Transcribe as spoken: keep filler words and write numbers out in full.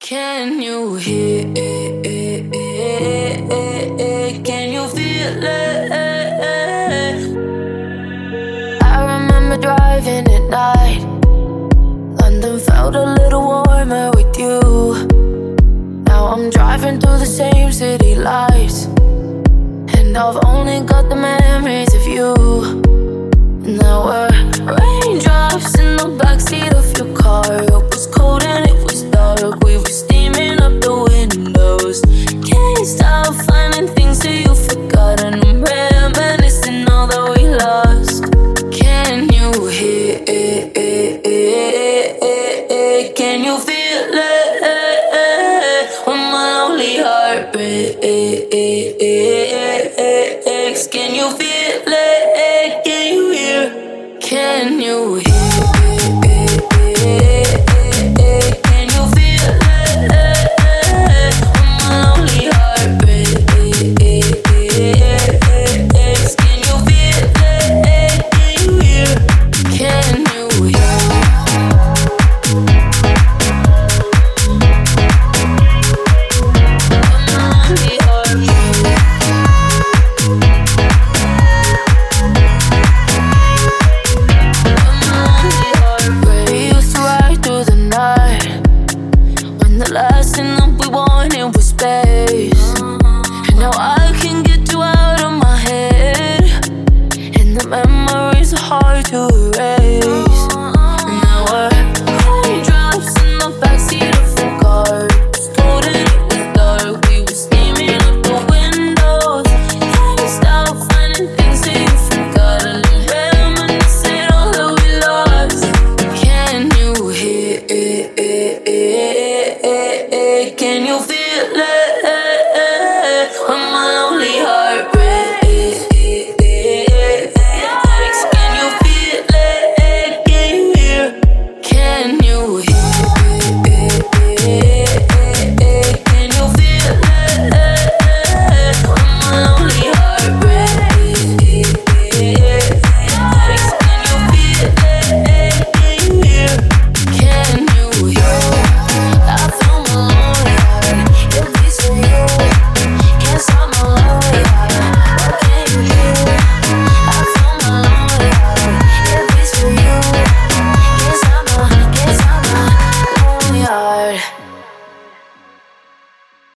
Can you hear it? Can you feel it? I remember driving at night. London felt a little warmer with you. Now I'm driving through the same city lights, and I've only got the memories of you. Now we're raindrops in the backseat of your car. It was cold and it was dark. We were steaming up the windows. Can't stop finding things that you've forgotten. I'm reminiscing all that we lost. Can you hear it? Can you feel it? When my lonely heart breaks. Can you feel it? Can you hear? Can you hear? Can you feel it? When my lonely heart breaks. Can you feel it? Can you hear? Can you hear? Last thing that we wanted was space, and now I can get you out of my head, and the memories are hard to erase. And now we're raindrops in the backseat of the car. It was cold and it was dark. We were steaming up the windows. Can't stop finding things that you forgot, and reminiscing all that we lost. Can you hear it? Can you feel it?